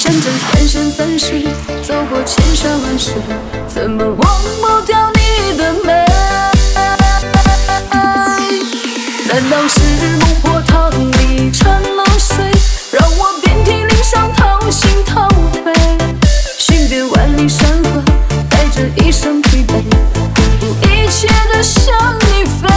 真正三生三世，走过千山万水，怎么忘不掉你的美？难道是孟婆汤里掺了水，让我遍体鳞伤，掏心掏肺？寻遍万里山河，带着一身疲惫，不顾一切的向你飞。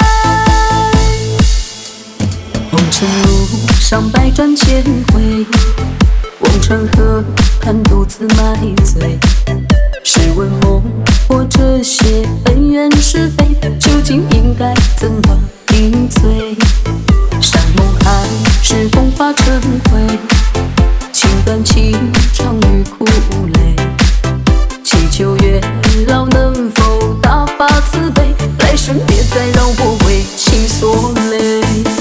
红尘路上百转千回，望穿河畔独自买醉。试问梦或这些恩怨是非，究竟应该怎么应对？山盟海誓，风化成灰，情断情长与苦泪。祈求月老能否大发慈悲，来生别再让我为情所累。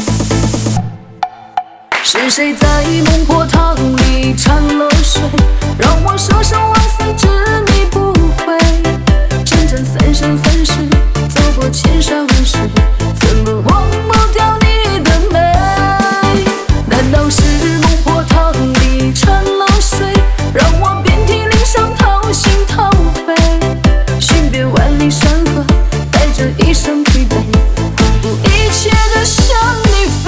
是谁在孟婆汤里掺了水，让我舍生忘死，执迷不悔？真正三生三世，走过千山万水，怎么忘不掉你的美？难道是孟婆汤里掺了水，让我遍体鳞伤，掏心掏肺？寻遍万里山河，带着一身疲惫，不顾一切的向你飞。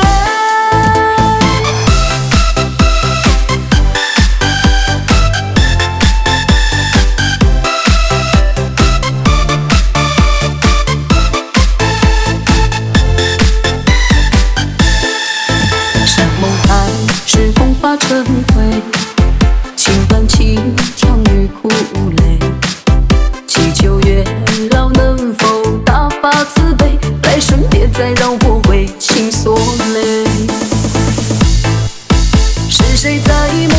是风化成灰，情断情长与苦泪。祈求月老能否大发慈悲，来生别再让我为情所累。是谁在